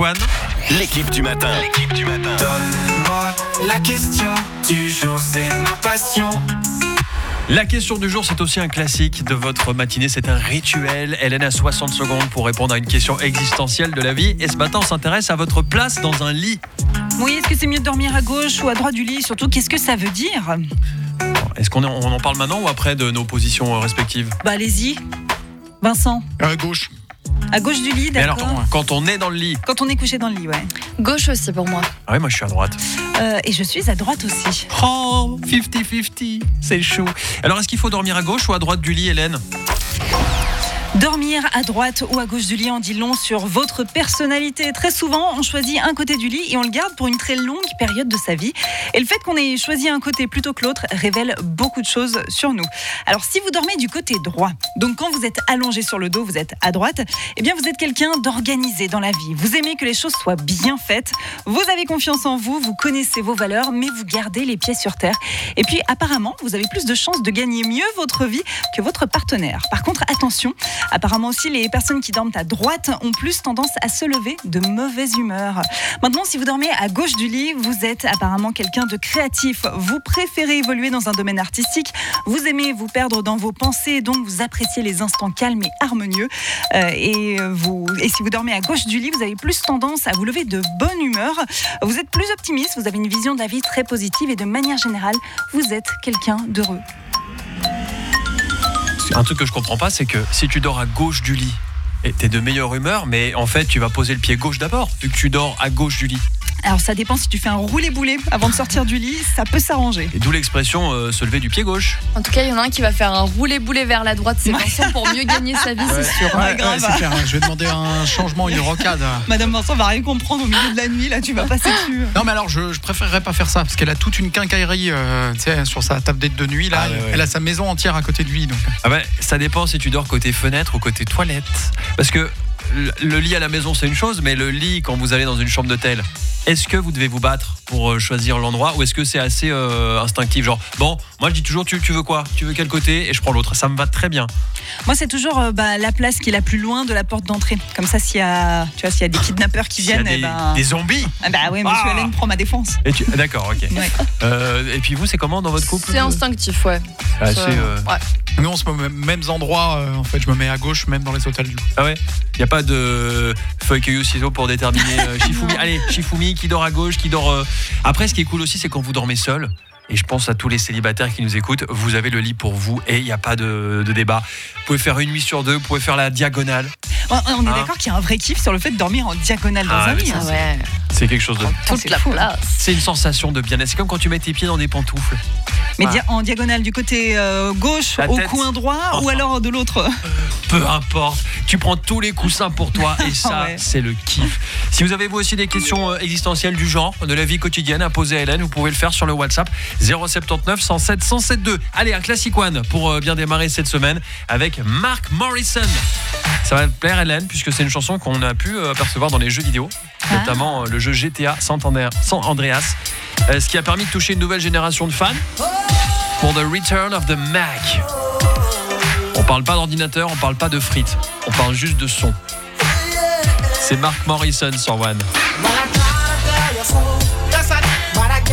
One. L'équipe du matin. Donne-moi la question du jour, c'est ma passion. La question du jour, c'est aussi un classique de votre matinée, c'est un rituel. Hélène a 60 secondes pour répondre à une question existentielle de la vie. Et ce matin, on s'intéresse à votre place dans un lit. Oui, est-ce que c'est mieux de dormir à gauche ou à droite du lit ? Surtout, qu'est-ce que ça veut dire ? Est-ce qu'on en parle maintenant ou après de nos positions respectives ? Allez-y. Vincent, Gauche. à gauche du lit, Mais alors, d'accord ? quand on est dans le lit. Quand on est couché dans le lit, ouais. Gauche aussi pour moi. Ah oui, moi je suis à droite. Et je suis à droite aussi. Oh, 50-50, c'est chou. Alors, est-ce qu'il faut dormir à gauche ou à droite du lit, Hélène ? Dormir à droite ou à gauche du lit en dit long sur votre personnalité. Très souvent, on choisit un côté du lit et on le garde pour une très longue période de sa vie. Et le fait qu'on ait choisi un côté plutôt que l'autre révèle beaucoup de choses sur nous. Alors, si vous dormez du côté droit, donc quand vous êtes allongé sur le dos, vous êtes à droite, eh bien vous êtes quelqu'un d'organisé dans la vie. Vous aimez que les choses soient bien faites, vous avez confiance en vous, vous connaissez vos valeurs, mais vous gardez les pieds sur terre. Et puis, apparemment, vous avez plus de chances de gagner mieux votre vie que votre partenaire. Par contre, attention, apparemment aussi, les personnes qui dorment à droite ont plus tendance à se lever de mauvaise humeur. Maintenant, si vous dormez à gauche du lit, vous êtes apparemment quelqu'un de créatif. Vous préférez évoluer dans un domaine artistique. Vous aimez vous perdre dans vos pensées, donc vous appréciez les instants calmes et harmonieux. Et si vous dormez à gauche du lit, vous avez plus tendance à vous lever de bonne humeur. Vous êtes plus optimiste, vous avez une vision de la vie très positive et de manière générale, vous êtes quelqu'un d'heureux. Un truc que je comprends pas, c'est que si tu dors à gauche du lit, t'es de meilleure humeur, mais en fait, tu vas poser le pied gauche d'abord, vu que tu dors à gauche du lit. Alors ça dépend, si tu fais un roulé-boulé avant de sortir du lit, ça peut s'arranger. Et d'où l'expression se lever du pied gauche. En tout cas, il y en a un qui va faire un roulé-boulé vers la droite, c'est Vincent, pour mieux gagner sa vie, c'est sûr. Ouais, grave. C'est clair, je vais demander un changement, une rocade. Madame Vincent va rien comprendre au milieu de la nuit, là tu vas passer dessus. Non mais alors je préférerais pas faire ça parce qu'elle a toute une quincaillerie sur sa tablette de nuit là. Ah, ouais. Elle a sa maison entière à côté de lui donc. Ah ben, ça dépend si tu dors côté fenêtre ou côté toilette. Parce que le lit à la maison c'est une chose, mais le lit quand vous allez dans une chambre d'hôtel, est-ce que vous devez vous battre pour choisir l'endroit ou est-ce que c'est assez instinctif, genre bon, moi je dis toujours tu veux quoi, tu veux quel côté et je prends l'autre, ça me va très bien. Moi c'est toujours la place qui est la plus loin de la porte d'entrée, comme ça s'il y a des kidnappeurs qui viennent, S'il y a des zombies. Oui, monsieur Hélène prend ma défense. D'accord, ok. Ouais. Et puis vous, c'est comment dans votre couple ? C'est instinctif, ouais. Ouais. Nous on se met aux mêmes endroits en fait, je me mets à gauche même dans les hôtels du coup. Ah ouais. Il y a pas de feuille caillou ciseaux pour déterminer Shifumi. Allez, Shifumi qui dort à gauche, qui dort. Après, ce qui est cool aussi, c'est quand vous dormez seul. Et je pense à tous les célibataires qui nous écoutent, vous avez le lit pour vous et il n'y a pas de débat. Vous pouvez faire une nuit sur deux, vous pouvez faire la diagonale. On est d'accord qu'il y a un vrai kiff sur le fait de dormir en diagonale dans un lit. ça, Ouais. C'est quelque chose de... Toute la place. C'est une sensation de bien-être. C'est comme quand tu mets tes pieds dans des pantoufles. Mais en diagonale du côté gauche, La au tête. coin droit ou alors de l'autre. Peu importe, tu prends tous les coussins pour toi et ça, Ouais. c'est le kiff. Si vous avez vous aussi des questions existentielles du genre, de la vie quotidienne à poser à Hélène, vous pouvez le faire sur le WhatsApp 079 107 107 2. Allez, un classic one pour bien démarrer cette semaine avec Mark Morrison. Ça va te plaire Hélène, puisque c'est une chanson qu'on a pu apercevoir dans les jeux vidéo, notamment le jeu GTA San Andreas, ce qui a permis de toucher une nouvelle génération de fans pour The Return of the Mac. On parle pas d'ordinateur, on parle pas de frites, on parle juste de son. C'est Mark Morrison sur One.